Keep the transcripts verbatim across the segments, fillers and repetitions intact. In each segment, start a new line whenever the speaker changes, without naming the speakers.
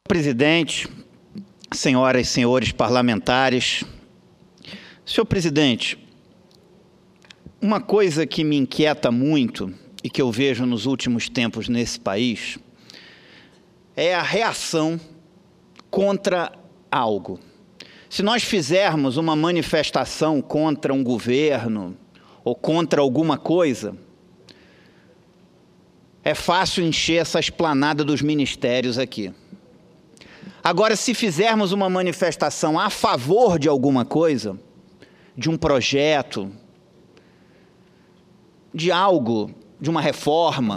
Presidente, senhoras e senhores parlamentares, senhor presidente, uma coisa que me inquieta muito e que eu vejo nos últimos tempos nesse país é a reação contra algo. Se nós fizermos uma manifestação contra um governo ou contra alguma coisa, é fácil encher essa esplanada dos ministérios aqui. Agora, se fizermos uma manifestação a favor de alguma coisa, de um projeto, de algo, de uma reforma,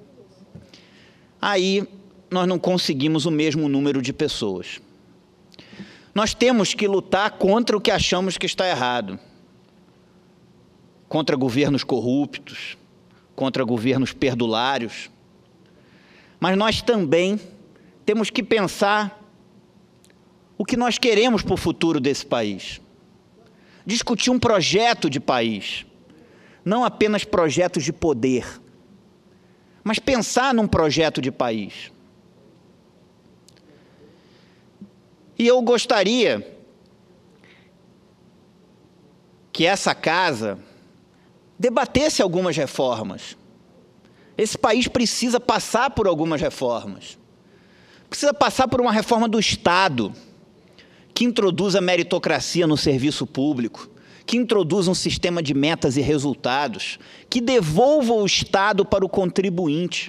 aí nós não conseguimos o mesmo número de pessoas. Nós temos que lutar contra o que achamos que está errado, contra governos corruptos, contra governos perdulários, mas nós também temos que pensar o que nós queremos para o futuro desse país. Discutir um projeto de país, não apenas projetos de poder, mas pensar num projeto de país. E eu gostaria que essa casa debatesse algumas reformas. Esse país precisa passar por algumas reformas. Precisa passar por uma reforma do Estado, que introduza meritocracia no serviço público, que introduza um sistema de metas e resultados, que devolva o Estado para o contribuinte.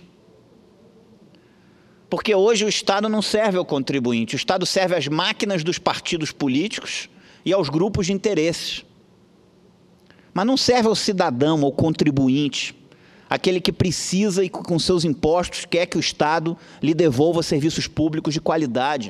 Porque hoje o Estado não serve ao contribuinte, o Estado serve às máquinas dos partidos políticos e aos grupos de interesses. Mas não serve ao cidadão, ao contribuinte, aquele que precisa e com seus impostos quer que o Estado lhe devolva serviços públicos de qualidade.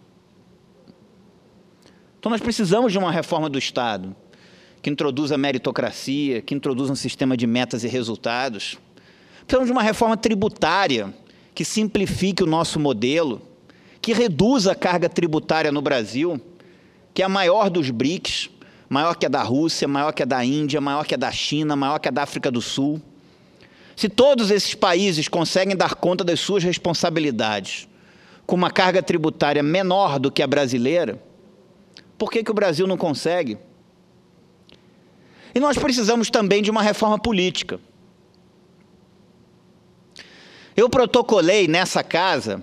Então nós precisamos de uma reforma do Estado, que introduza a meritocracia, que introduza um sistema de metas e resultados. Precisamos de uma reforma tributária, que simplifique o nosso modelo, que reduza a carga tributária no Brasil, que é a maior dos BRICS, maior que a da Rússia, maior que a da Índia, maior que a da China, maior que a da África do Sul. Se todos esses países conseguem dar conta das suas responsabilidades com uma carga tributária menor do que a brasileira, por que que o Brasil não consegue? E nós precisamos também de uma reforma política. Eu protocolei nessa casa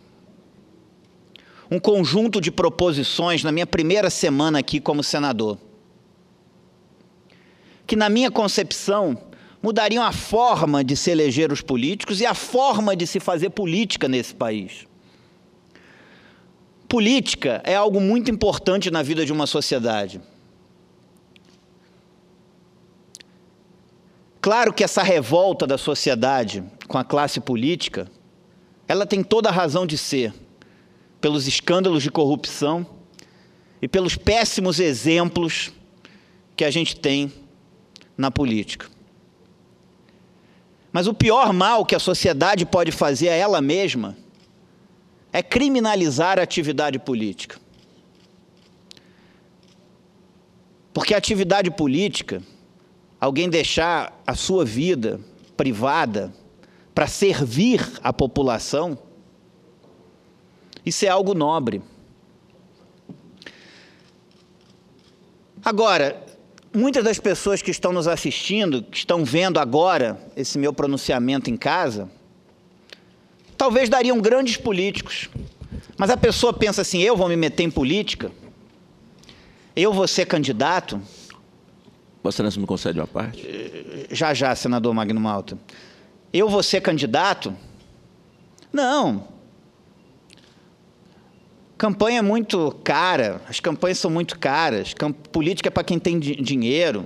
um conjunto de proposições na minha primeira semana aqui como senador, que na minha concepção mudariam a forma de se eleger os políticos e a forma de se fazer política nesse país. Política é algo muito importante na vida de uma sociedade. Claro que essa revolta da sociedade com a classe política, ela tem toda a razão de ser, pelos escândalos de corrupção e pelos péssimos exemplos que a gente tem na política. Mas o pior mal que a sociedade pode fazer a ela mesma é criminalizar a atividade política. Porque a atividade política, alguém deixar a sua vida privada para servir a população, isso é algo nobre. Agora, muitas das pessoas que estão nos assistindo, que estão vendo agora esse meu pronunciamento em casa, talvez dariam grandes políticos, mas a pessoa pensa assim, eu vou me meter em política? Eu vou ser candidato?
Vossa Excelência me concede uma parte?
Já, já, senador Magno Malta. Eu vou ser candidato? Não. Campanha é muito cara, as campanhas são muito caras, Camp- política é para quem tem di- dinheiro.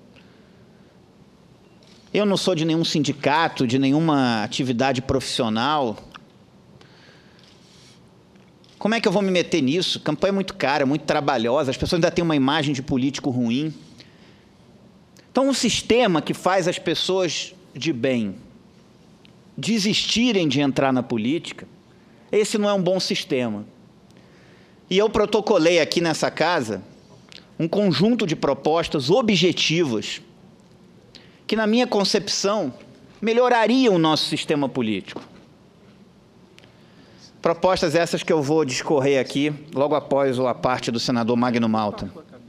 Eu não sou de nenhum sindicato, de nenhuma atividade profissional. Como é que eu vou me meter nisso? Campanha é muito cara, muito trabalhosa, as pessoas ainda têm uma imagem de político ruim. Então, um sistema que faz as pessoas de bem desistirem de entrar na política, esse não é um bom sistema. E eu protocolei aqui nessa casa um conjunto de propostas objetivas que, na minha concepção, melhorariam o nosso sistema político. Propostas essas que eu vou discorrer aqui, logo após a parte do senador Magno Malta.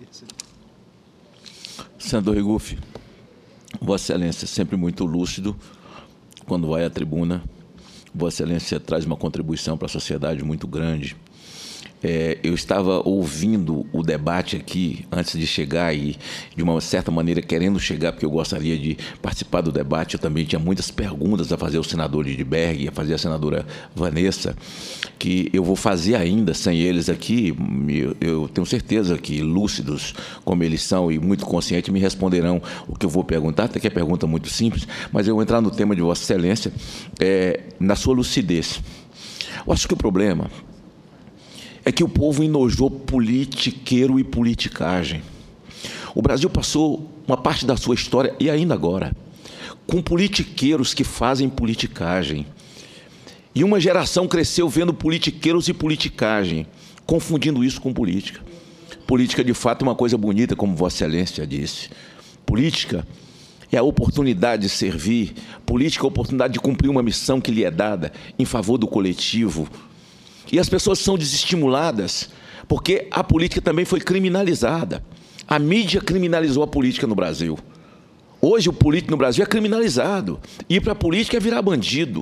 Senador Regufe, Vossa Excelência é sempre muito lúcido quando vai à tribuna. Vossa Excelência traz uma contribuição para a sociedade muito grande. É, eu estava ouvindo o debate aqui antes de chegar e, de uma certa maneira, querendo chegar, porque eu gostaria de participar do debate. Eu também tinha muitas perguntas a fazer ao senador Lindbergh e a fazer à senadora Vanessa, que eu vou fazer ainda sem eles aqui. Eu, eu tenho certeza que, lúcidos como eles são e muito conscientes, me responderão o que eu vou perguntar, até que é pergunta muito simples, mas eu vou entrar no tema de Vossa Excelência, é, na sua lucidez. Eu acho que o problema é que o povo enojou politiqueiro e politicagem. O Brasil passou uma parte da sua história, e ainda agora, com politiqueiros que fazem politicagem. E uma geração cresceu vendo politiqueiros e politicagem, confundindo isso com política. Política, de fato, é uma coisa bonita, como Vossa Excelência disse. Política é a oportunidade de servir, política é a oportunidade de cumprir uma missão que lhe é dada em favor do coletivo. E as pessoas são desestimuladas porque a política também foi criminalizada. A mídia criminalizou a política no Brasil. Hoje o político no Brasil é criminalizado. Ir para a política é virar bandido.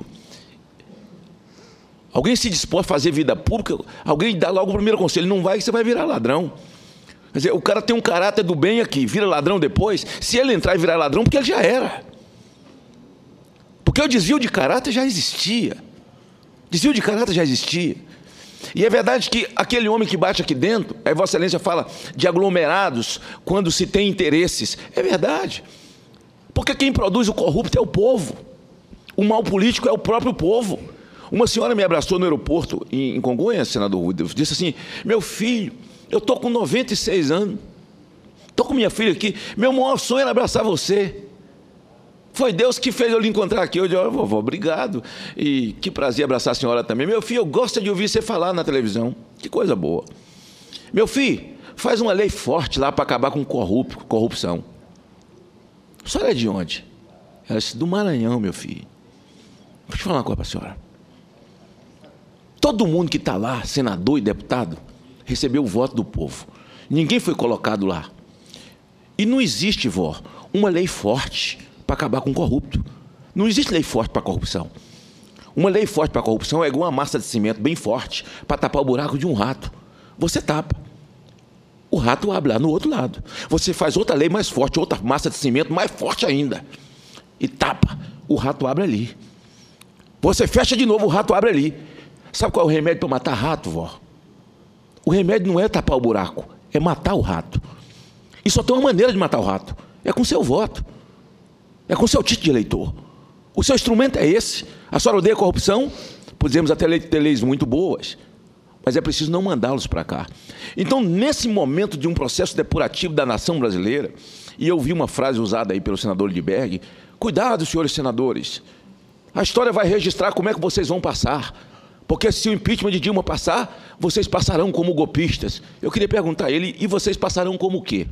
Alguém se dispõe a fazer vida pública, alguém dá logo o primeiro conselho, não vai que você vai virar ladrão. Quer dizer, o cara tem um caráter do bem aqui, vira ladrão depois. Se ele entrar e virar ladrão, porque ele já era. Porque o desvio de caráter já existia. Desvio de caráter já existia. E é verdade que aquele homem que bate aqui dentro, aí Vossa Excelência fala de aglomerados quando se tem interesses. É verdade. Porque quem produz o corrupto é o povo. O mal político é o próprio povo. Uma senhora me abraçou no aeroporto em Congonhas, senador Rudolf, disse assim: meu filho, eu estou com noventa e seis anos, estou com minha filha aqui, meu maior sonho era abraçar você. Foi Deus que fez eu lhe encontrar aqui. Eu disse: oh, vovó, obrigado. E que prazer abraçar a senhora também. Meu filho, eu gosto de ouvir você falar na televisão. Que coisa boa. Meu filho, faz uma lei forte lá para acabar com corrup corrupção. A senhora é de onde? Ela disse: do Maranhão, meu filho. Vou te falar uma coisa para a senhora. Todo mundo que está lá, senador e deputado, recebeu o voto do povo. Ninguém foi colocado lá. E não existe, vó, uma lei forte para acabar com o corrupto. Não existe lei forte para a corrupção. Uma lei forte para a corrupção é igual uma massa de cimento bem forte para tapar o buraco de um rato. Você tapa. O rato abre lá no outro lado. Você faz outra lei mais forte, outra massa de cimento mais forte ainda. E tapa. O rato abre ali. Você fecha de novo, o rato abre ali. Sabe qual é o remédio para matar rato, vó? O remédio não é tapar o buraco, é matar o rato. E só tem uma maneira de matar o rato. É com seu voto. É com seu título de eleitor. O seu instrumento é esse. A senhora odeia a corrupção? Podemos até ter leis muito boas, mas é preciso não mandá-los para cá. Então, nesse momento de um processo depurativo da nação brasileira, e eu vi uma frase usada aí pelo senador Lindbergh: cuidado, senhores senadores, a história vai registrar como é que vocês vão passar, porque se o impeachment de Dilma passar, vocês passarão como golpistas. Eu queria perguntar a ele: e vocês passarão como o quê?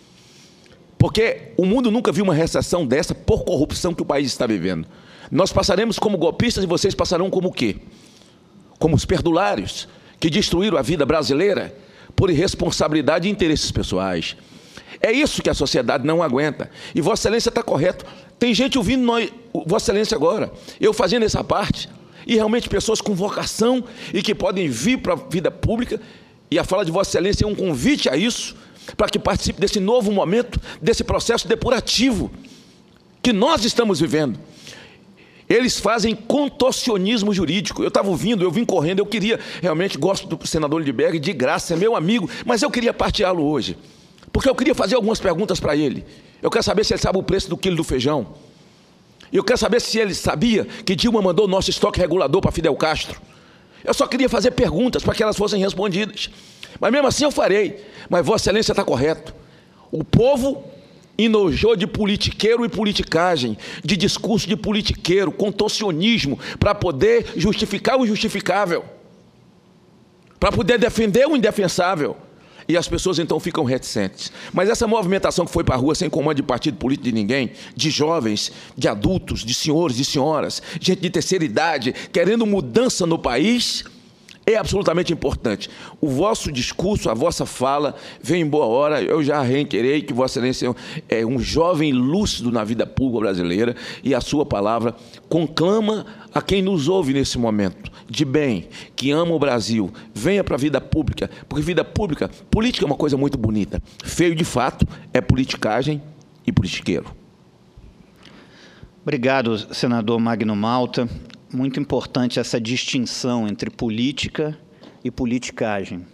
Porque o mundo nunca viu uma recessão dessa por corrupção que o país está vivendo. Nós passaremos como golpistas e vocês passarão como o quê? Como os perdulários que destruíram a vida brasileira por irresponsabilidade e interesses pessoais. É isso que a sociedade não aguenta. E Vossa Excelência está correto. Tem gente ouvindo nós, Vossa Excelência agora, eu fazendo essa parte, e realmente pessoas com vocação e que podem vir para a vida pública, e a fala de Vossa Excelência é um convite a isso, para que participe desse novo momento, desse processo depurativo que nós estamos vivendo. Eles fazem contorcionismo jurídico. Eu estava ouvindo, eu vim correndo, eu queria, realmente gosto do senador Lindbergh, de graça, é meu amigo, mas eu queria partilhá-lo hoje, porque eu queria fazer algumas perguntas para ele. Eu quero saber se ele sabe o preço do quilo do feijão. Eu quero saber se ele sabia que Dilma mandou o nosso estoque regulador para Fidel Castro. Eu só queria fazer perguntas para que elas fossem respondidas. Mas mesmo assim eu farei. Mas Vossa Excelência está correto. O povo enojou de politiqueiro e politicagem, de discurso de politiqueiro, contorcionismo, para poder justificar o injustificável, para poder defender o indefensável. E as pessoas então ficam reticentes. Mas essa movimentação que foi para a rua sem comando de partido político de ninguém, de jovens, de adultos, de senhores e senhoras, gente de terceira idade, querendo mudança no país, É absolutamente importante. O vosso discurso, a vossa fala, vem em boa hora. Eu já reiterei que Vossa Excelência é um jovem lúcido na vida pública brasileira e a sua palavra conclama a quem nos ouve nesse momento, de bem, que ama o Brasil, venha para a vida pública, porque vida pública, política é uma coisa muito bonita. Feio, de fato, é politicagem e politiqueiro.
Obrigado, senador Magno Malta. Muito importante essa distinção entre política e politicagem.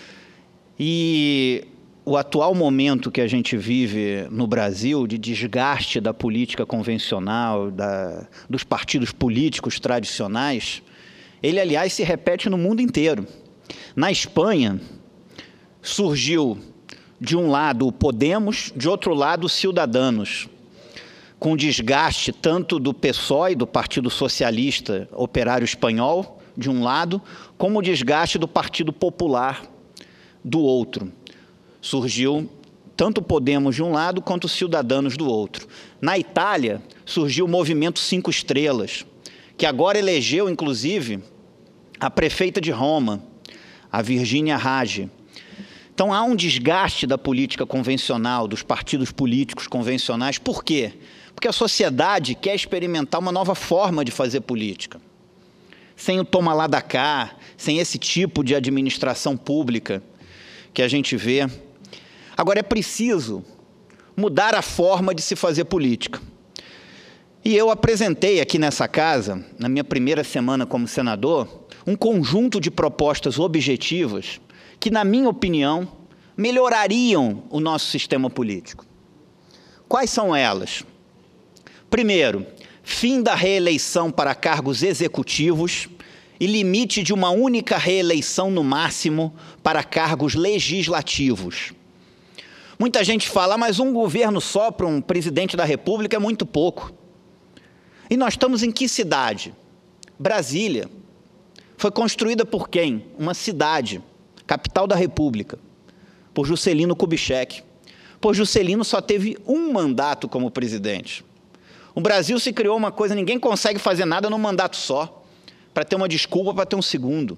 E o atual momento que a gente vive no Brasil, de desgaste da política convencional, da, dos partidos políticos tradicionais, ele, aliás, se repete no mundo inteiro. Na Espanha, surgiu, de um lado, o Podemos, de outro lado, o Ciudadanos, com desgaste tanto do P SOE, do Partido Socialista Operário Espanhol, de um lado, como o desgaste do Partido Popular, do outro. Surgiu tanto o Podemos de um lado, quanto os Ciudadanos do outro. Na Itália, surgiu o Movimento Cinco Estrelas, que agora elegeu, inclusive, a prefeita de Roma, a Virginia Raggi. Então, há um desgaste da política convencional, dos partidos políticos convencionais. Por quê? Porque a sociedade quer experimentar uma nova forma de fazer política. Sem o toma lá da cá, sem esse tipo de administração pública que a gente vê. Agora, é preciso mudar a forma de se fazer política. E eu apresentei aqui nessa casa, na minha primeira semana como senador, um conjunto de propostas objetivas que, na minha opinião, melhorariam o nosso sistema político. Quais são elas? Primeiro, fim da reeleição para cargos executivos e limite de uma única reeleição no máximo para cargos legislativos. Muita gente fala, mas um governo só para um presidente da República é muito pouco. E nós estamos em que cidade? Brasília. Foi construída por quem? Uma cidade, capital da República, por Juscelino Kubitschek. Por Juscelino só teve um mandato como presidente. O Brasil se criou uma coisa, ninguém consegue fazer nada num mandato só, para ter uma desculpa para ter um segundo.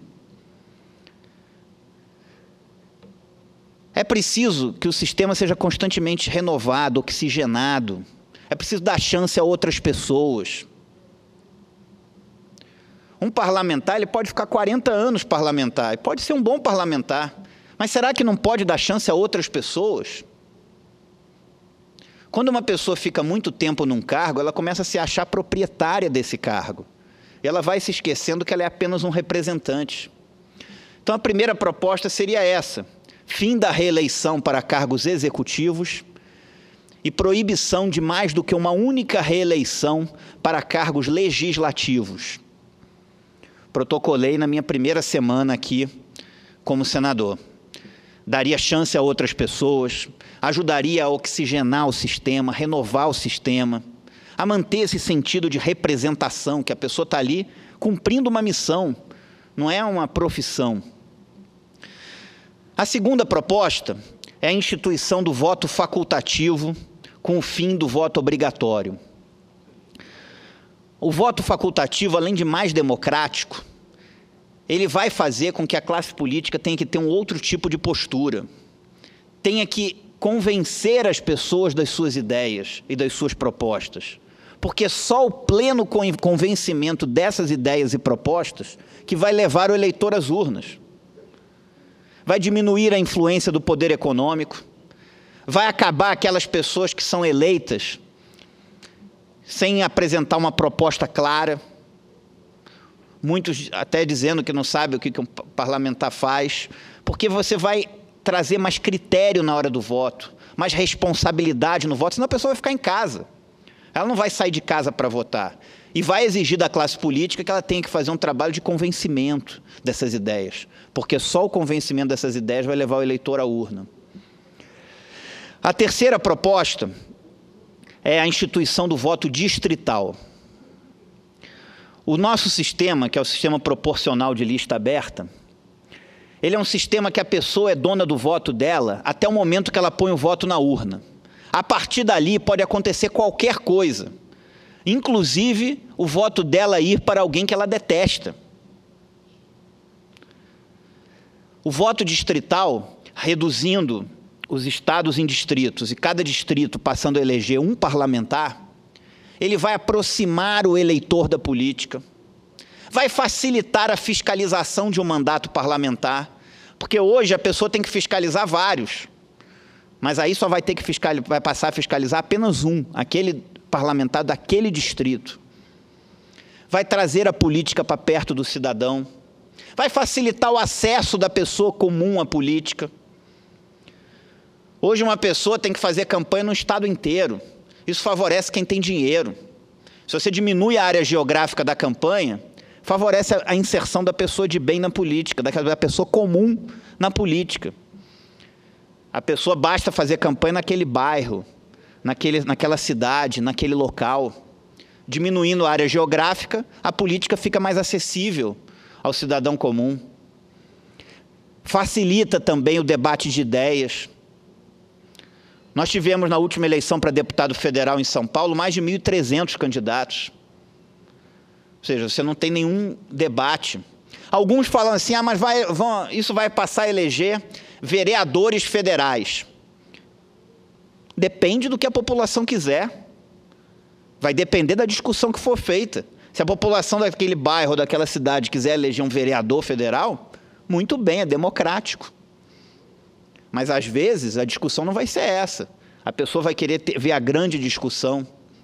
É preciso que o sistema seja constantemente renovado, oxigenado. É preciso dar chance a outras pessoas. Um parlamentar, ele pode ficar quarenta anos parlamentar, pode ser um bom parlamentar, mas será que não pode dar chance a outras pessoas? Quando uma pessoa fica muito tempo num cargo, ela começa a se achar proprietária desse cargo. E ela vai se esquecendo que ela é apenas um representante. Então, a primeira proposta seria essa: fim da reeleição para cargos executivos e proibição de mais do que uma única reeleição para cargos legislativos. Protocolei na minha primeira semana aqui como senador. Daria chance a outras pessoas, ajudaria a oxigenar o sistema, renovar o sistema, a manter esse sentido de representação, que a pessoa está ali cumprindo uma missão, não é uma profissão. A segunda proposta é a instituição do voto facultativo com o fim do voto obrigatório. O voto facultativo, além de mais democrático, ele vai fazer com que a classe política tenha que ter um outro tipo de postura, tenha que convencer as pessoas das suas ideias e das suas propostas, porque só o pleno convencimento dessas ideias e propostas que vai levar o eleitor às urnas. Vai diminuir a influência do poder econômico, vai acabar aquelas pessoas que são eleitas sem apresentar uma proposta clara, muitos até dizendo que não sabem o que um parlamentar faz, porque você vai trazer mais critério na hora do voto, mais responsabilidade no voto, senão a pessoa vai ficar em casa. Ela não vai sair de casa para votar. E vai exigir da classe política que ela tenha que fazer um trabalho de convencimento dessas ideias, porque só o convencimento dessas ideias vai levar o eleitor à urna. A terceira proposta é a instituição do voto distrital. O nosso sistema, que é o sistema proporcional de lista aberta, ele é um sistema que a pessoa é dona do voto dela até o momento que ela põe o voto na urna. A partir dali pode acontecer qualquer coisa, inclusive o voto dela ir para alguém que ela detesta. O voto distrital, reduzindo os estados em distritos e cada distrito passando a eleger um parlamentar, ele vai aproximar o eleitor da política, vai facilitar a fiscalização de um mandato parlamentar, porque hoje a pessoa tem que fiscalizar vários, mas aí só vai ter que fiscalizar, vai passar a fiscalizar apenas um, aquele parlamentar daquele distrito. Vai trazer a política para perto do cidadão, vai facilitar o acesso da pessoa comum à política. Hoje uma pessoa tem que fazer campanha no estado inteiro. Isso favorece quem tem dinheiro. Se você diminui a área geográfica da campanha, favorece a inserção da pessoa de bem na política, da pessoa comum na política. A pessoa basta fazer campanha naquele bairro, naquele, naquela cidade, naquele local. Diminuindo a área geográfica, a política fica mais acessível ao cidadão comum. Facilita também o debate de ideias. Nós tivemos na última eleição para deputado federal em São Paulo mais de mil e trezentos candidatos. Ou seja, você não tem nenhum debate. Alguns falam assim, ah, mas vai, vão, isso vai passar a eleger vereadores federais. Depende do que a população quiser. Vai depender da discussão que for feita. Se a população daquele bairro ou daquela cidade quiser eleger um vereador federal, muito bem, é democrático. Mas, às vezes, a discussão não vai ser essa. A pessoa vai querer ter, ver a grande discussão.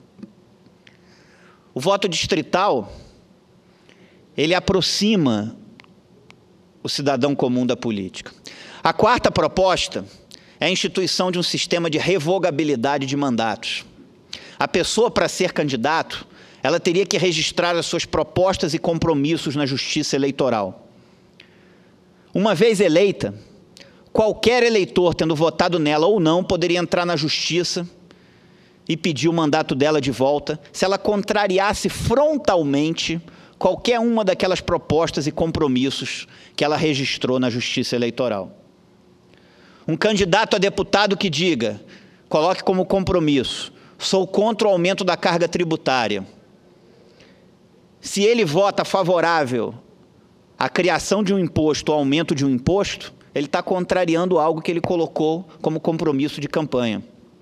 O voto distrital, ele aproxima o cidadão comum da política. A quarta proposta é a instituição de um sistema de revogabilidade de mandatos. A pessoa, para ser candidato, ela teria que registrar as suas propostas e compromissos na Justiça Eleitoral. Uma vez eleita, qualquer eleitor, tendo votado nela ou não, poderia entrar na Justiça e pedir o mandato dela de volta, se ela contrariasse frontalmente qualquer uma daquelas propostas e compromissos que ela registrou na Justiça Eleitoral. Um candidato a deputado que diga, coloque como compromisso, sou contra o aumento da carga tributária. Se ele vota favorável à criação de um imposto ou aumento de um imposto, ele está contrariando algo que ele colocou como compromisso de campanha.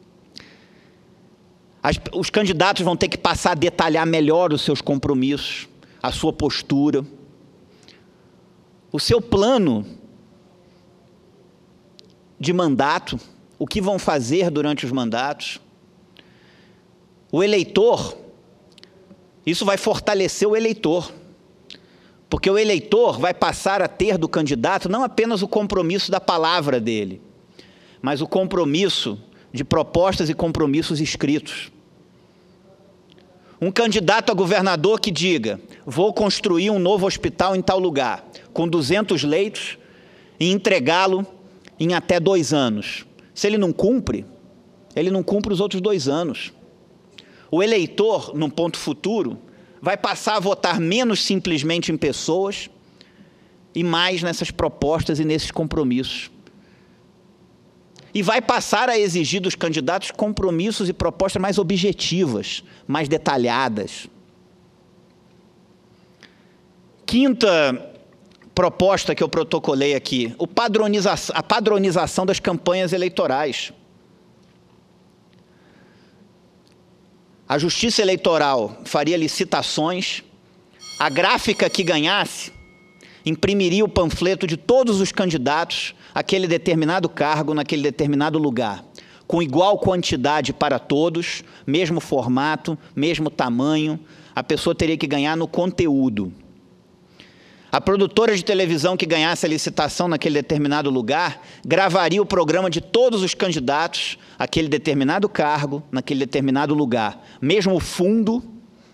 As, os candidatos vão ter que passar a detalhar melhor os seus compromissos, a sua postura, o seu plano de mandato, o que vão fazer durante os mandatos. O eleitor, isso vai fortalecer o eleitor. Porque o eleitor vai passar a ter do candidato não apenas o compromisso da palavra dele, mas o compromisso de propostas e compromissos escritos. Um candidato a governador que diga, vou construir um novo hospital em tal lugar, com duzentos leitos, e entregá-lo em até dois anos. Se ele não cumpre, ele não cumpre os outros dois anos. O eleitor, num ponto futuro, vai passar a votar menos simplesmente em pessoas e mais nessas propostas e nesses compromissos. E vai passar a exigir dos candidatos compromissos e propostas mais objetivas, mais detalhadas. Quinta proposta que eu protocolei aqui, o padroniza- a padronização das campanhas eleitorais. A Justiça Eleitoral faria licitações, a gráfica que ganhasse imprimiria o panfleto de todos os candidatos àquele determinado cargo, naquele determinado lugar, com igual quantidade para todos, mesmo formato, mesmo tamanho, a pessoa teria que ganhar no conteúdo. A produtora de televisão que ganhasse a licitação naquele determinado lugar, gravaria o programa de todos os candidatos àquele determinado cargo, naquele determinado lugar. Mesmo fundo,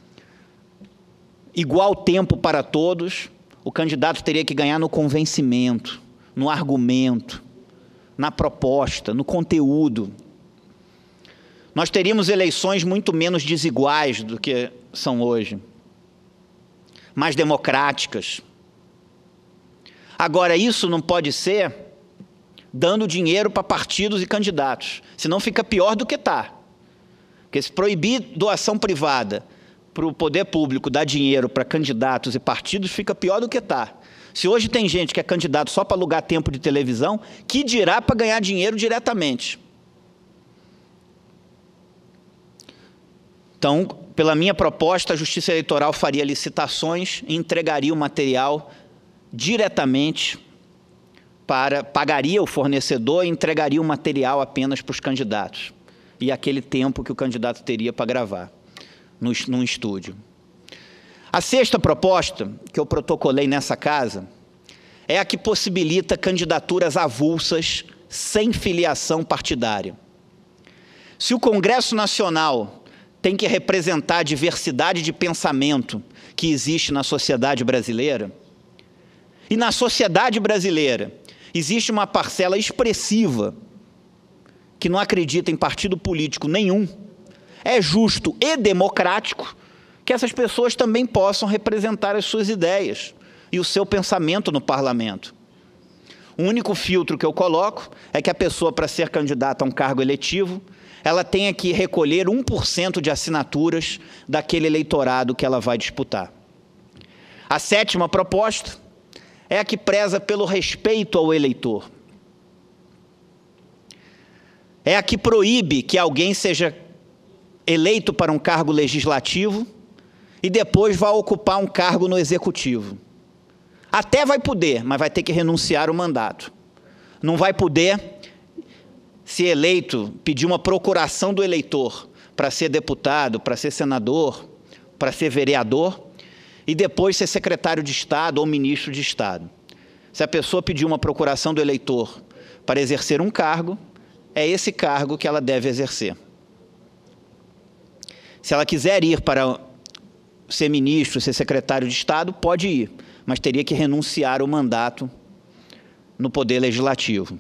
igual tempo para todos, o candidato teria que ganhar no convencimento, no argumento, na proposta, no conteúdo. Nós teríamos eleições muito menos desiguais do que são hoje, mais democráticas. Agora, isso não pode ser dando dinheiro para partidos e candidatos, senão fica pior do que está. Porque se proibir doação privada para o poder público dar dinheiro para candidatos e partidos, fica pior do que está. Se hoje tem gente que é candidato só para alugar tempo de televisão, que dirá para ganhar dinheiro diretamente? Então, pela minha proposta, a Justiça Eleitoral faria licitações e entregaria o material diretamente para, pagaria o fornecedor e entregaria o material apenas para os candidatos. E aquele tempo que o candidato teria para gravar no, num estúdio. A sexta proposta que eu protocolei nessa casa é a que possibilita candidaturas avulsas sem filiação partidária. Se o Congresso Nacional tem que representar a diversidade de pensamento que existe na sociedade brasileira, e na sociedade brasileira existe uma parcela expressiva que não acredita em partido político nenhum, é justo e democrático que essas pessoas também possam representar as suas ideias e o seu pensamento no parlamento. O único filtro que eu coloco é que a pessoa, para ser candidata a um cargo eletivo, ela tenha que recolher um por cento de assinaturas daquele eleitorado que ela vai disputar. A sétima proposta é a que preza pelo respeito ao eleitor. É a que proíbe que alguém seja eleito para um cargo legislativo e depois vá ocupar um cargo no executivo. Até vai poder, mas vai ter que renunciar ao mandato. Não vai poder, se eleito, pedir uma procuração do eleitor para ser deputado, para ser senador, para ser vereador, e depois ser secretário de Estado ou ministro de Estado. Se a pessoa pedir uma procuração do eleitor para exercer um cargo, é esse cargo que ela deve exercer. Se ela quiser ir para ser ministro, ser secretário de Estado, pode ir, mas teria que renunciar ao mandato no Poder Legislativo.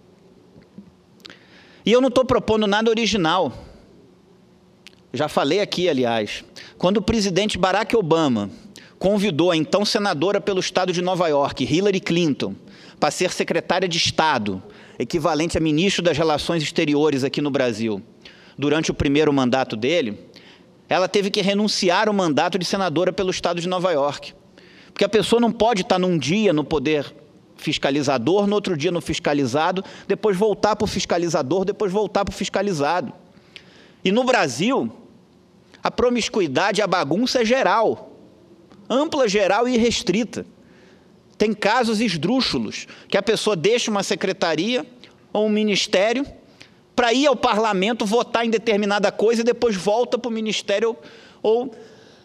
E eu não estou propondo nada original. Já falei aqui, aliás, quando o presidente Barack Obama convidou a então senadora pelo estado de Nova York, Hillary Clinton, para ser secretária de Estado, equivalente a ministro das Relações Exteriores aqui no Brasil, durante o primeiro mandato dele, ela teve que renunciar ao mandato de senadora pelo estado de Nova York. Porque a pessoa não pode estar num dia no poder fiscalizador, no outro dia no fiscalizado, depois voltar para o fiscalizador, depois voltar para o fiscalizado. E no Brasil, a promiscuidade, a bagunça é geral, ampla, geral e irrestrita. Tem casos esdrúxulos, que a pessoa deixa uma secretaria ou um ministério para ir ao parlamento votar em determinada coisa e depois volta para o ministério ou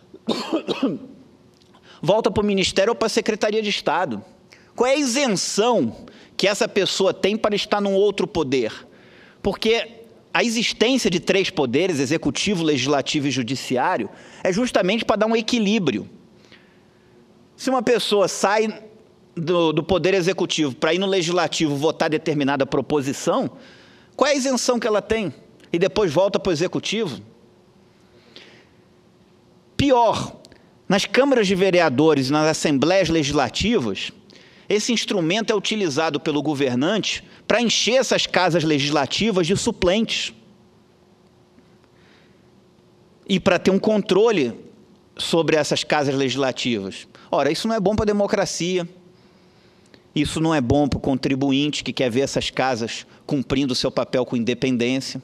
volta para o ministério ou para a Secretaria de Estado. Qual é a isenção que essa pessoa tem para estar num outro poder? Porque a existência de três poderes, executivo, legislativo e judiciário, é justamente para dar um equilíbrio. Se uma pessoa sai do, do poder executivo para ir no legislativo votar determinada proposição, qual é a isenção que ela tem? E depois volta para o executivo? Pior, nas câmaras de vereadores e nas assembleias legislativas, esse instrumento é utilizado pelo governante para encher essas casas legislativas de suplentes e para ter um controle sobre essas casas legislativas. Ora, isso não é bom para a democracia, isso não é bom para o contribuinte que quer ver essas casas cumprindo o seu papel com independência.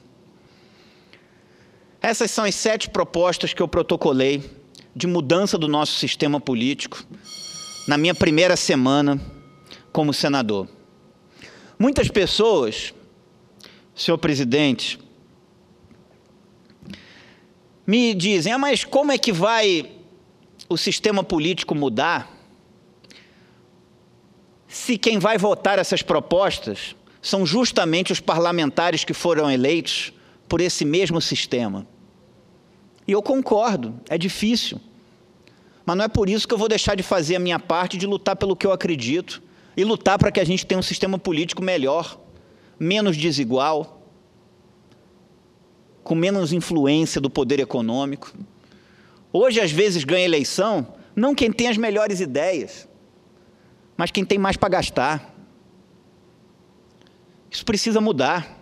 Essas são as sete propostas que eu protocolei de mudança do nosso sistema político na minha primeira semana como senador. Muitas pessoas, senhor presidente, me dizem, ah, mas como é que vai o sistema político mudar se quem vai votar essas propostas são justamente os parlamentares que foram eleitos por esse mesmo sistema? E eu concordo, é difícil. Mas não é por isso que eu vou deixar de fazer a minha parte de lutar pelo que eu acredito e lutar para que a gente tenha um sistema político melhor, menos desigual, com menos influência do poder econômico. Hoje, às vezes, ganha eleição não quem tem as melhores ideias, mas quem tem mais para gastar. Isso precisa mudar.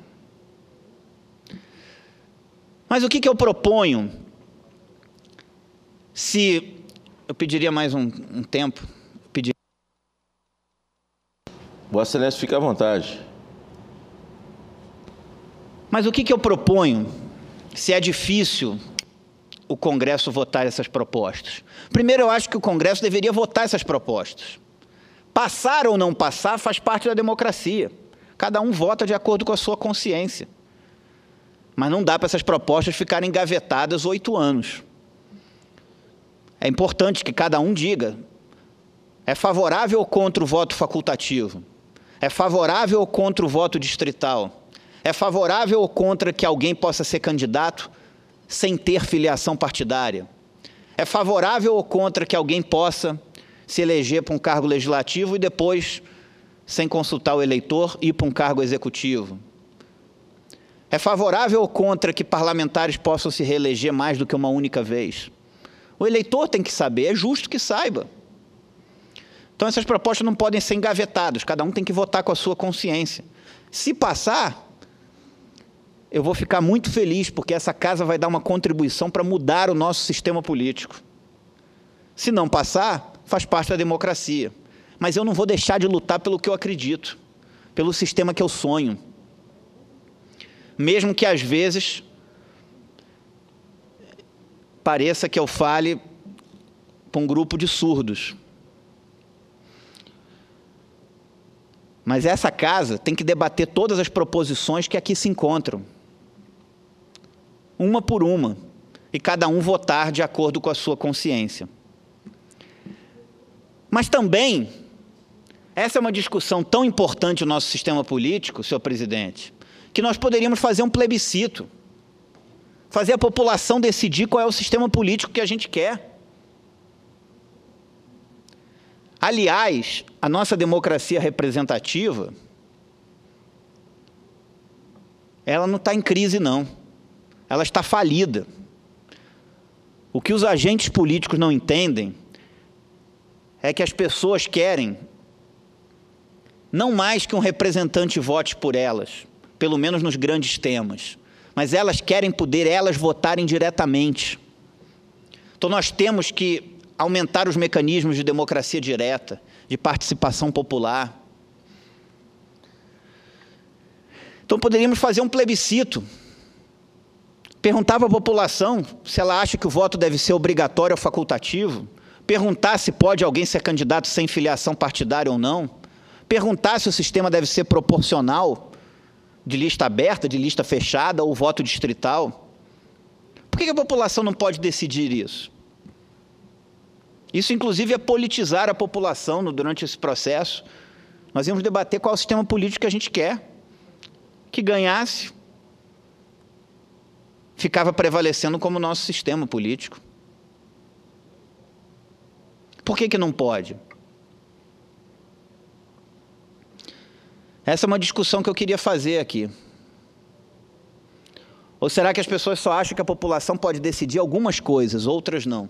Mas o que, que eu proponho? Se eu pediria mais um, um tempo, pediria
Vossa Excelência, fica à vontade.
Mas o que, que eu proponho, se é difícil o Congresso votar essas propostas? Primeiro, eu acho que o Congresso deveria votar essas propostas. Passar ou não passar faz parte da democracia. Cada um vota de acordo com a sua consciência. Mas não dá para essas propostas ficarem engavetadas oito anos. É importante que cada um diga: é favorável ou contra o voto facultativo? É favorável ou contra o voto distrital? É favorável ou contra que alguém possa ser candidato sem ter filiação partidária? É favorável ou contra que alguém possa se eleger para um cargo legislativo e depois, sem consultar o eleitor, ir para um cargo executivo? É favorável ou contra que parlamentares possam se reeleger mais do que uma única vez? O eleitor tem que saber, é justo que saiba. Então, essas propostas não podem ser engavetadas, cada um tem que votar com a sua consciência. Se passar, eu vou ficar muito feliz, porque essa casa vai dar uma contribuição para mudar o nosso sistema político. Se não passar, faz parte da democracia. Mas eu não vou deixar de lutar pelo que eu acredito, pelo sistema que eu sonho. Mesmo que, às vezes, pareça que eu fale para um grupo de surdos. Mas essa casa tem que debater todas as proposições que aqui se encontram, uma por uma, e cada um votar de acordo com a sua consciência. Mas também, essa é uma discussão tão importante no nosso sistema político, senhor presidente, que nós poderíamos fazer um plebiscito, fazer a população decidir qual é o sistema político que a gente quer. Aliás, a nossa democracia representativa, ela não está em crise, não. Ela está falida. O que os agentes políticos não entendem é que as pessoas querem não mais que um representante vote por elas, pelo menos nos grandes temas, mas elas querem poder elas votarem diretamente. Então nós temos que aumentar os mecanismos de democracia direta, de participação popular. Então poderíamos fazer um plebiscito, perguntar para a população se ela acha que o voto deve ser obrigatório ou facultativo, perguntar se pode alguém ser candidato sem filiação partidária ou não, perguntar se o sistema deve ser proporcional, de lista aberta, de lista fechada ou voto distrital. Por que a população não pode decidir isso? Isso, inclusive, é politizar a população durante esse processo. Nós íamos debater qual é o sistema político que a gente quer. Que ganhasse, ficava prevalecendo como nosso sistema político. Por que que não pode? Essa é uma discussão que eu queria fazer aqui. Ou será que as pessoas só acham que a população pode decidir algumas coisas, outras não?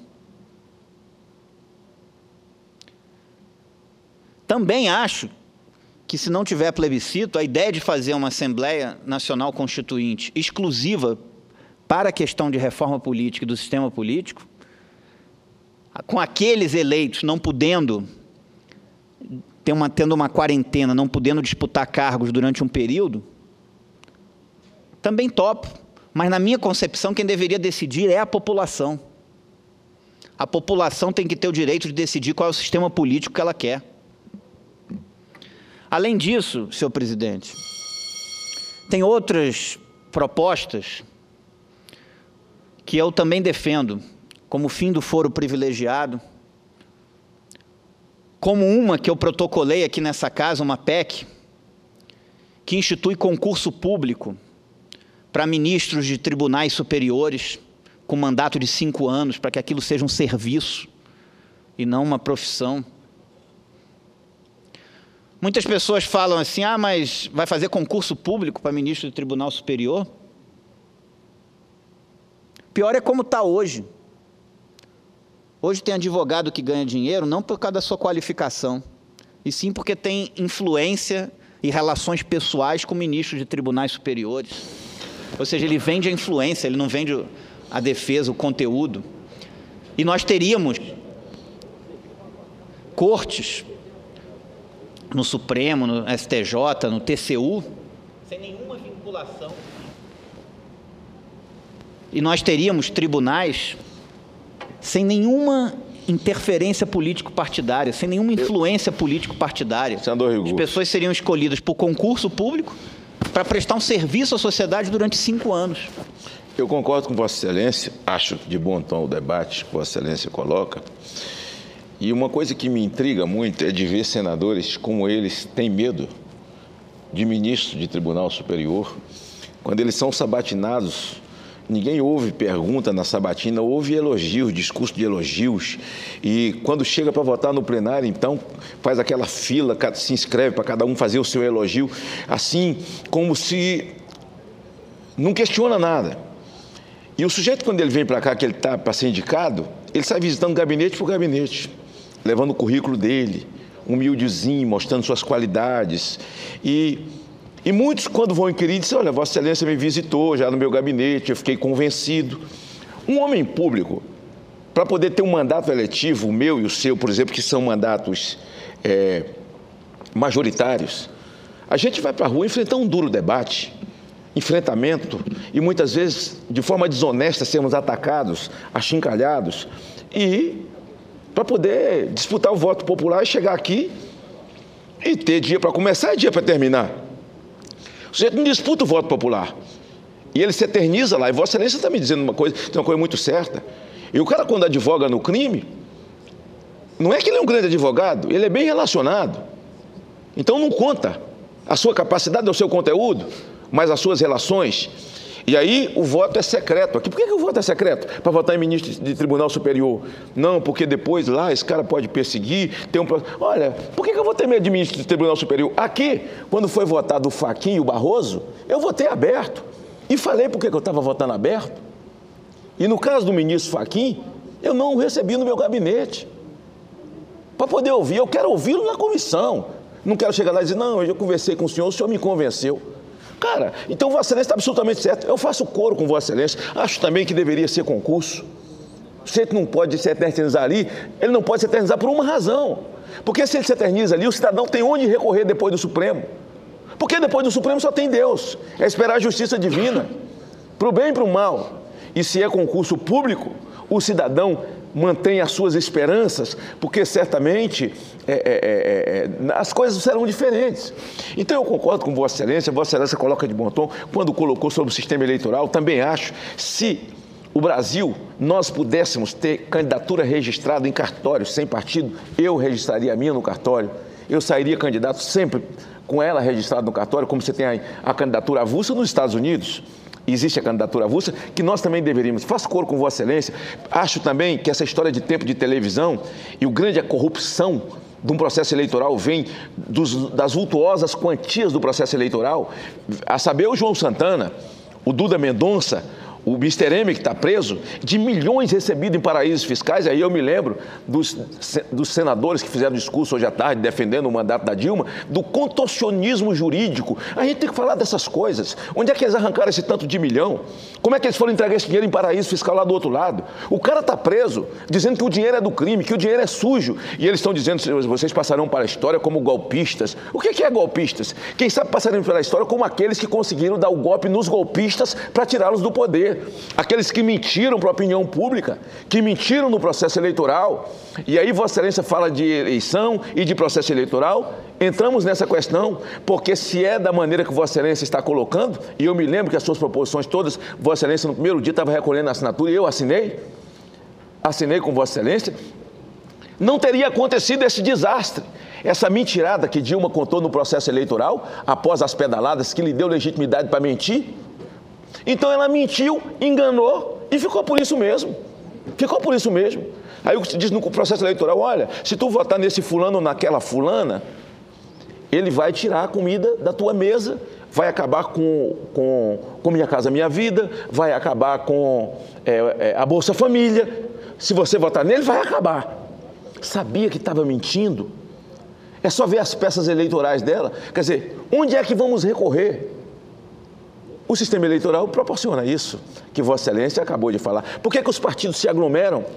Também acho que, se não tiver plebiscito, a ideia de fazer uma Assembleia Nacional Constituinte exclusiva para a questão de reforma política e do sistema político, com aqueles eleitos não podendo, ter uma, tendo uma quarentena, não podendo disputar cargos durante um período, também topo. Mas, na minha concepção, quem deveria decidir é a população. A população tem que ter o direito de decidir qual é o sistema político que ela quer. Além disso, senhor presidente, tem outras propostas que eu também defendo, como o fim do foro privilegiado, como uma que eu protocolei aqui nessa casa, uma P E C, que institui concurso público para ministros de tribunais superiores, com mandato de cinco anos, para que aquilo seja um serviço e não uma profissão. Muitas pessoas falam assim: ah, mas vai fazer concurso público para ministro de Tribunal Superior? Pior é como está hoje. Hoje tem advogado que ganha dinheiro não por causa da sua qualificação, e sim porque tem influência e relações pessoais com ministros de tribunais superiores. Ou seja, ele vende a influência, ele não vende a defesa, o conteúdo. E nós teríamos cortes no Supremo, no S T J, no T C U, sem nenhuma vinculação. E nós teríamos tribunais sem nenhuma interferência político-partidária, sem nenhuma influência político-partidária. As pessoas seriam escolhidas por concurso público para prestar um serviço à sociedade durante cinco anos.
Eu concordo com Vossa Excelência, acho de bom tom o debate que Vossa Excelência coloca. E uma coisa que me intriga muito é de ver senadores como eles têm medo de ministro de Tribunal Superior. Quando eles são sabatinados, ninguém ouve pergunta na sabatina, ouve elogios, discurso de elogios. E quando chega para votar no plenário, então, faz aquela fila, se inscreve para cada um fazer o seu elogio, assim, como se não questiona nada. E o sujeito, quando ele vem para cá, que ele está para ser indicado, ele sai visitando gabinete por gabinete, levando o currículo dele, humildezinho, mostrando suas qualidades. E, e muitos, quando vão inquirir, dizem, olha, Vossa Excelência me visitou já no meu gabinete, eu fiquei convencido. Um homem público, para poder ter um mandato eletivo, o meu e o seu, por exemplo, que são mandatos é, majoritários, a gente vai para a rua enfrentar um duro debate, enfrentamento, e muitas vezes, de forma desonesta, sermos atacados, achincalhados, e para poder disputar o voto popular e chegar aqui e ter dia para começar e dia para terminar. O sujeito não disputa o voto popular. E ele se eterniza lá. E Vossa Excelência está me dizendo uma coisa, tem uma coisa muito certa. E o cara, quando advoga no crime, não é que ele é um grande advogado, ele é bem relacionado. Então não conta a sua capacidade, o seu conteúdo, mas as suas relações. E aí o voto é secreto. Aqui, por que, que o voto é secreto? Para votar em ministro de Tribunal Superior. Não, porque depois lá esse cara pode perseguir, tem um... Olha, por que, que eu vou ter medo de ministro de Tribunal Superior? Aqui, quando foi votado o Fachin e o Barroso, eu votei aberto. E falei por que eu estava votando aberto. E no caso do ministro Fachin, eu não o recebi no meu gabinete. Para poder ouvir, eu quero ouvi-lo na comissão. Não quero chegar lá e dizer, não, eu já conversei com o senhor, o senhor me convenceu. Cara, então Vossa Excelência está absolutamente certo. Eu faço coro com Vossa Excelência. Acho também que deveria ser concurso. O sujeito não pode se eternizar ali, ele não pode se eternizar por uma razão. Porque se ele se eterniza ali, o cidadão tem onde recorrer depois do Supremo. Porque depois do Supremo só tem Deus. É esperar a justiça divina, para o bem e para o mal. E se é concurso público, o cidadão mantém as suas esperanças, porque certamente é, é, é, as coisas serão diferentes. Então eu concordo com Vossa Excelência, Vossa Excelência coloca de bom tom, quando colocou sobre o sistema eleitoral, também acho, se o Brasil, nós pudéssemos ter candidatura registrada em cartório, sem partido, eu registraria a minha no cartório, eu sairia candidato sempre com ela registrada no cartório, como você tem a, a candidatura avulsa nos Estados Unidos. Existe a candidatura avulsa, que nós também deveríamos. Faço coro com Vossa Excelência. Acho também que essa história de tempo de televisão e o grande a corrupção de um processo eleitoral vem dos, das vultuosas quantias do processo eleitoral, a saber o João Santana, o Duda Mendonça, o mister M que está preso, de milhões recebidos em paraísos fiscais. Aí eu me lembro dos, dos senadores que fizeram discurso hoje à tarde defendendo o mandato da Dilma, do contorcionismo jurídico. A gente tem que falar dessas coisas. Onde é que eles arrancaram esse tanto de milhão? Como é que eles foram entregar esse dinheiro em paraíso fiscal lá do outro lado? O cara está preso, dizendo que o dinheiro é do crime, que o dinheiro é sujo. E eles estão dizendo que vocês passarão para a história como golpistas. O que é golpistas? Quem sabe passarão pela história como aqueles que conseguiram dar o golpe nos golpistas para tirá-los do poder. Aqueles que mentiram para a opinião pública, que mentiram no processo eleitoral. E aí Vossa Excelência fala de eleição e de processo eleitoral. Entramos nessa questão, porque se é da maneira que Vossa Excelência está colocando, e eu me lembro que as suas proposições todas, Vossa Excelência no primeiro dia estava recolhendo a assinatura e eu assinei, assinei com Vossa Excelência, não teria acontecido esse desastre. Essa mentirada que Dilma contou no processo eleitoral, após as pedaladas que lhe deu legitimidade para mentir. Então ela mentiu, enganou e ficou por isso mesmo. Ficou por isso mesmo. Aí o que se diz no processo eleitoral, olha, se tu votar nesse fulano ou naquela fulana, ele vai tirar a comida da tua mesa, vai acabar com, com, com Minha Casa Minha Vida, vai acabar com é, é, a Bolsa Família. Se você votar nele, vai acabar. Sabia que estava mentindo? É só ver as peças eleitorais dela. Quer dizer, onde é que vamos recorrer? O sistema eleitoral proporciona isso, que Vossa Excelência acabou de falar. Por que que os partidos se aglomeram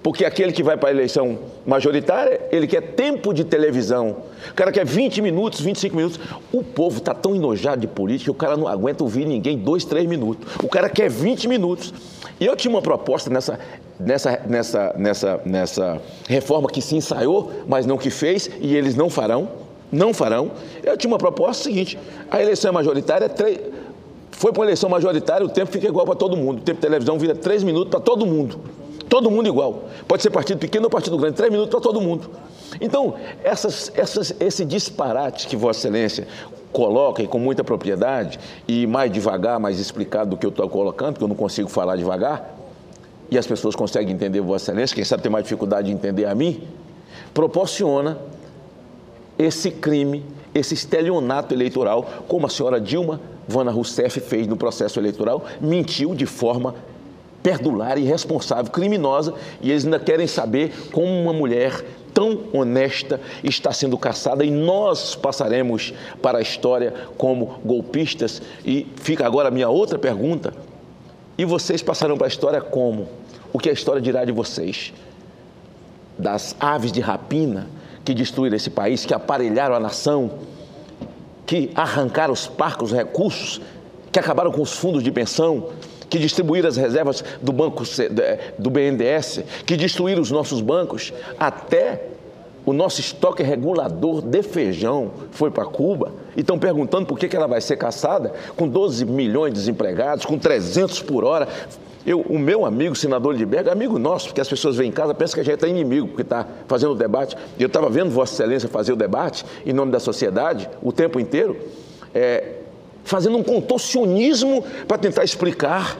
Porque aquele que vai para a eleição majoritária, ele quer tempo de televisão. O cara quer vinte minutos, vinte e cinco minutos. O povo está tão enojado de política que o cara não aguenta ouvir ninguém dois, três minutos. O cara quer vinte minutos. E eu tinha uma proposta nessa, nessa, nessa, nessa, nessa reforma que se ensaiou, mas não que fez, e eles não farão, não farão. Eu tinha uma proposta seguinte: a eleição é majoritária, três, foi para uma eleição majoritária, o tempo fica igual para todo mundo. O tempo de televisão vira três minutos para todo mundo. Todo mundo igual. Pode ser partido pequeno ou partido grande, três minutos para todo mundo. Então, essas, essas, esse disparate que Vossa Excelência coloca, e com muita propriedade, e mais devagar, mais explicado do que eu estou colocando, porque eu não consigo falar devagar, e as pessoas conseguem entender Vossa Excelência, quem sabe tem mais dificuldade de entender a mim, proporciona esse crime, esse estelionato eleitoral, como a senhora Dilma Vana Rousseff fez no processo eleitoral, mentiu de forma perdulária, irresponsável, criminosa, e eles ainda querem saber como uma mulher tão honesta está sendo caçada, e nós passaremos para a história como golpistas. E fica agora a minha outra pergunta: e vocês passarão para a história como? O que a história dirá de vocês? Das aves de rapina que destruíram esse país, que aparelharam a nação, que arrancaram os parcos, os recursos, que acabaram com os fundos de pensão, que distribuíram as reservas do, banco, do B N D E S, que destruíram os nossos bancos, até o nosso estoque regulador de feijão foi para Cuba, e estão perguntando por que que ela vai ser caçada com doze milhões de desempregados, com trezentos por hora. Eu, o meu amigo, senador Lidberg, amigo nosso, porque as pessoas vêm em casa, pensam que a gente é inimigo, porque está fazendo o debate. Eu estava vendo Vossa Excelência fazer o debate em nome da sociedade o tempo inteiro, é, fazendo um contorcionismo para tentar explicar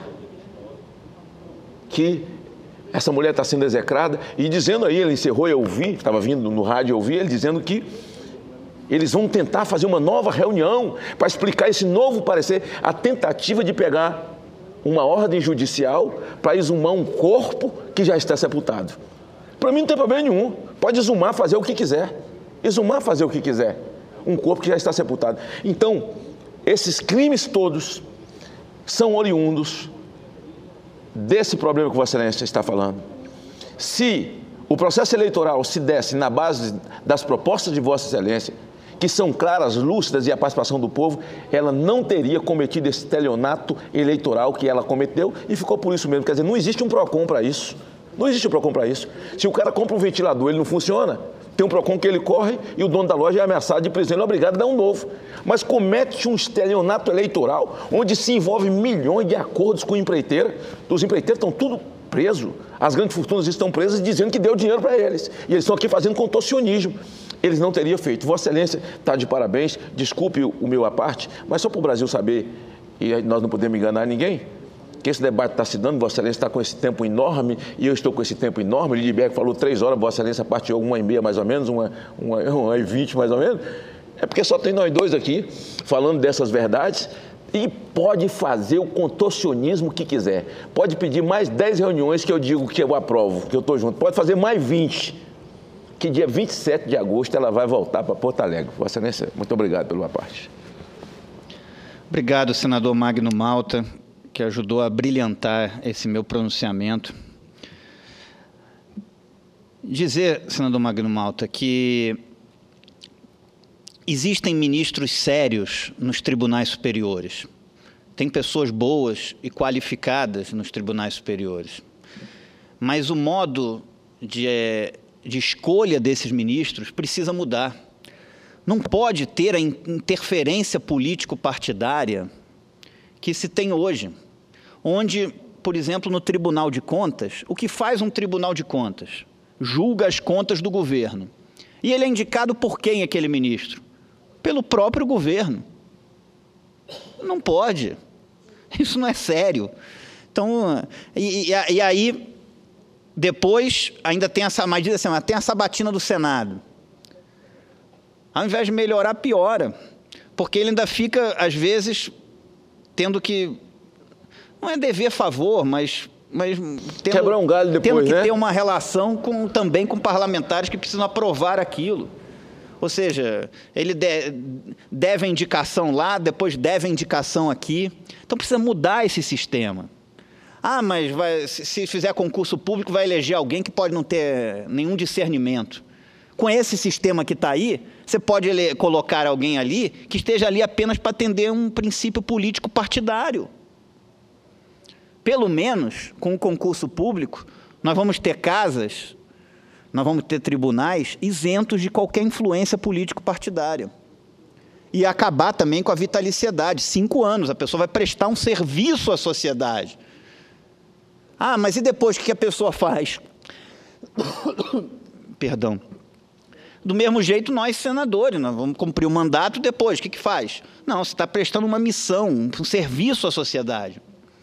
que essa mulher está sendo execrada, e dizendo aí, ele encerrou, eu ouvi, estava vindo no rádio, eu ouvi ele dizendo que eles vão tentar fazer uma nova reunião para explicar esse novo parecer, a tentativa de pegar uma ordem judicial para exumar um corpo que já está sepultado. Para mim não tem problema nenhum, pode exumar, fazer o que quiser, exumar, fazer o que quiser, um corpo que já está sepultado. Então, esses crimes todos são oriundos desse problema que Vossa Excelência está falando. Se o processo eleitoral se desse na base das propostas de Vossa Excelência, que são claras, lúcidas, e a participação do povo, ela não teria cometido esse estelionato eleitoral que ela cometeu, e ficou por isso mesmo. Quer dizer, não existe um PROCON para isso. Não existe um PROCON para isso. Se o cara compra um ventilador, ele não funciona, tem um PROCON que ele corre e o dono da loja é ameaçado de prisão, ele é obrigado a dar um novo. Mas comete um estelionato eleitoral, onde se envolve milhões de acordos com empreiteira. Os empreiteiros estão tudo presos, as grandes fortunas estão presas, dizendo que deu dinheiro para eles. E eles estão aqui fazendo contorcionismo. Eles não teriam feito. Vossa Excelência está de parabéns, desculpe o meu à parte, mas só para o Brasil saber, e nós não podemos enganar ninguém, que esse debate está se dando, Vossa Excelência está com esse tempo enorme, e eu estou com esse tempo enorme. O Lidberg falou três horas, Vossa Excelência partiu uma e meia mais ou menos, uma, uma, uma e vinte mais ou menos. É porque só tem nós dois aqui falando dessas verdades, e pode fazer o contorcionismo que quiser. Pode pedir mais dez reuniões que eu digo que eu aprovo, que eu estou junto. Pode fazer mais vinte, que dia vinte e sete de agosto ela vai voltar para Porto Alegre. Vossa Excelência, muito obrigado pela parte.
Obrigado, senador Magno Malta, que ajudou a brilhantar esse meu pronunciamento. Dizer, senador Magno Malta, que existem ministros sérios nos tribunais superiores. Tem pessoas boas e qualificadas nos tribunais superiores. Mas o modo de, de escolha desses ministros precisa mudar. Não pode ter a interferência político-partidária que se tem hoje, onde, por exemplo, no Tribunal de Contas, o que faz um Tribunal de Contas? Julga as contas do governo. E ele é indicado por quem, aquele ministro? Pelo próprio governo. Não pode. Isso não é sério. Então, e, e, e aí, depois, ainda tem essa, mas diz assim, tem a sabatina do Senado. Ao invés de melhorar, piora. Porque ele ainda fica, às vezes, tendo que... Não é dever favor, mas... mas tendo,
quebrar um galho depois,
tendo que
né?
ter uma relação com, também com parlamentares que precisam aprovar aquilo. Ou seja, ele de, deve a indicação lá, depois deve a indicação aqui. Então, precisa mudar esse sistema. Ah, mas vai, se fizer concurso público, vai eleger alguém que pode não ter nenhum discernimento. Com esse sistema que está aí, você pode ele, colocar alguém ali que esteja ali apenas para atender um princípio político partidário. Pelo menos, com o concurso público, nós vamos ter casas, nós vamos ter tribunais isentos de qualquer influência político-partidária. E acabar também com a vitaliciedade. Cinco anos, a pessoa vai prestar um serviço à sociedade. Ah, mas e depois, o que a pessoa faz? Perdão. Do mesmo jeito, nós, senadores, nós vamos cumprir o mandato depois. O que que faz? Não, você está prestando uma missão, um serviço à sociedade.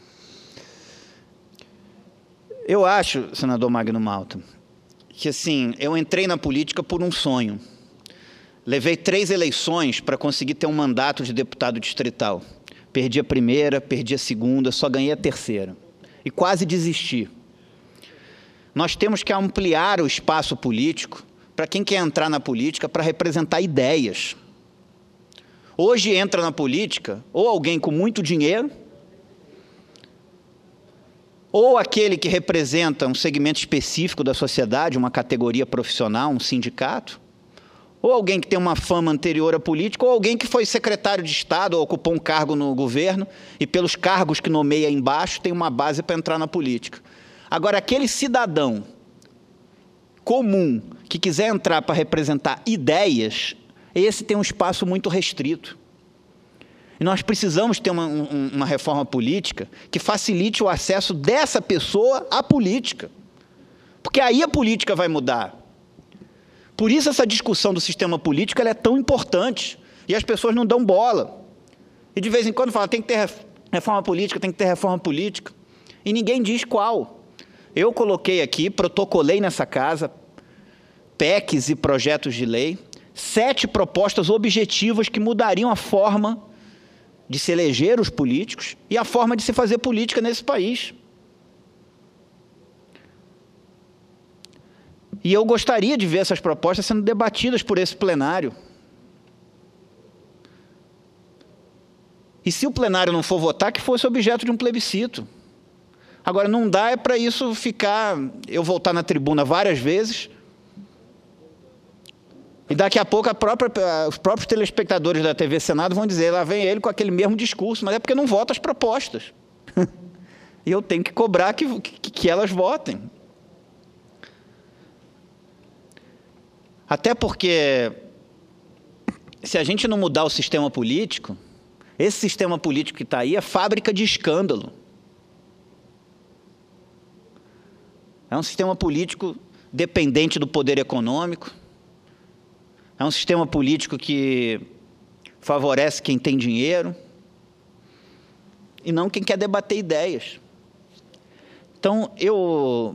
Eu acho, senador Magno Malta, que assim, eu entrei na política por um sonho. Levei três eleições para conseguir ter um mandato de deputado distrital. Perdi a primeira, perdi a segunda, só ganhei a terceira. E quase desisti. Nós temos que ampliar o espaço político para quem quer entrar na política para representar ideias. Hoje entra na política ou alguém com muito dinheiro, ou aquele que representa um segmento específico da sociedade, uma categoria profissional, um sindicato, ou alguém que tem uma fama anterior à política, ou alguém que foi secretário de Estado, ou ocupou um cargo no governo, e pelos cargos que nomeia embaixo, tem uma base para entrar na política. Agora, aquele cidadão comum que quiser entrar para representar ideias, esse tem um espaço muito restrito. E nós precisamos ter uma, uma reforma política que facilite o acesso dessa pessoa à política. Porque aí a política vai mudar. Por isso essa discussão do sistema político ela é tão importante. E as pessoas não dão bola. E de vez em quando falam, tem que ter reforma política, tem que ter reforma política. E ninguém diz qual. Eu coloquei aqui, protocolei nessa casa, P E Cs e projetos de lei, sete propostas objetivas que mudariam a forma de se eleger os políticos e a forma de se fazer política nesse país. E eu gostaria de ver essas propostas sendo debatidas por esse plenário. E se o plenário não for votar, que fosse objeto de um plebiscito. Agora, não dá é para isso ficar, eu voltar na tribuna várias vezes, e daqui a pouco a própria, os próprios telespectadores da T V Senado vão dizer, lá vem ele com aquele mesmo discurso, mas é porque não vota as propostas. E eu tenho que cobrar que, que, que elas votem. Até porque, se a gente não mudar o sistema político, esse sistema político que está aí é fábrica de escândalo. É um sistema político dependente do poder econômico, é um sistema político que favorece quem tem dinheiro e não quem quer debater ideias. Então, eu...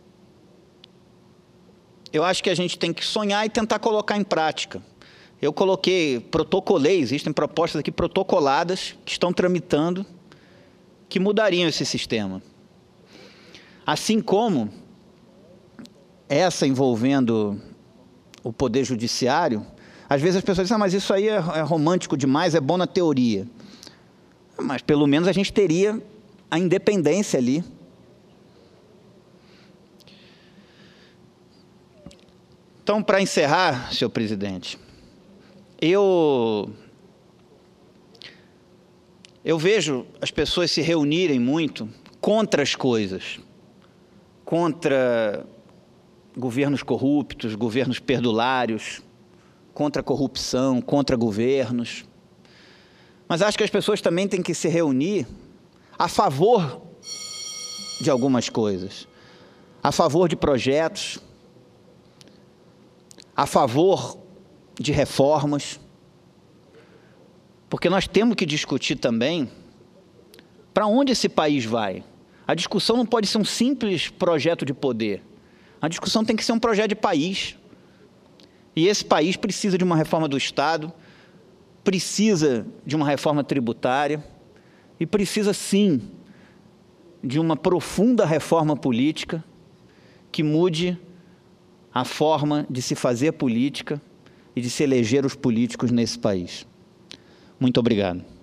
Eu acho que a gente tem que sonhar e tentar colocar em prática. Eu coloquei, protocolei, existem propostas aqui protocoladas que estão tramitando, que mudariam esse sistema. Assim como essa envolvendo o Poder Judiciário, às vezes as pessoas dizem, ah, mas isso aí é, é romântico demais, é bom na teoria. Mas pelo menos a gente teria a independência ali. Então, para encerrar, senhor presidente, eu, eu vejo as pessoas se reunirem muito contra as coisas, contra governos corruptos, governos perdulários, contra a corrupção, contra governos. Mas acho que as pessoas também têm que se reunir a favor de algumas coisas, a favor de projetos, a favor de reformas, porque nós temos que discutir também para onde esse país vai. A discussão não pode ser um simples projeto de poder. A discussão tem que ser um projeto de país. E esse país precisa de uma reforma do Estado, precisa de uma reforma tributária e precisa, sim, de uma profunda reforma política que mude a forma de se fazer política e de se eleger os políticos nesse país. Muito obrigado.